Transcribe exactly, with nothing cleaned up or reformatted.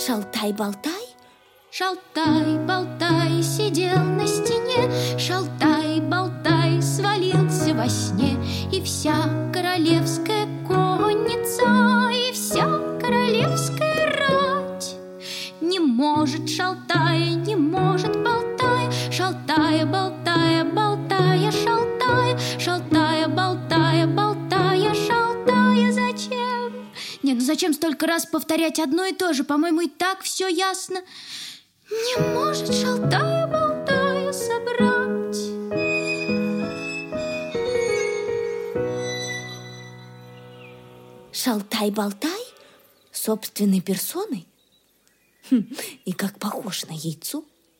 Шалтай-болтай, шалтай-болтай сидел на стене, шалтай-болтай свалился во сне. И вся королевская конница, и вся королевская рать не может, шалтая, не может, болтая, шалтая, болтая, болтая, шалтая, шалтая, болтая, болтая, шалтая, зачем? Нет, ну зачем столько раз повторять одно и то же? По-моему, и так все ясно. Не может, шалтая, болтая, собрать. Шалтай-болтай собственной персоной? Хм, и как похож на яйцо.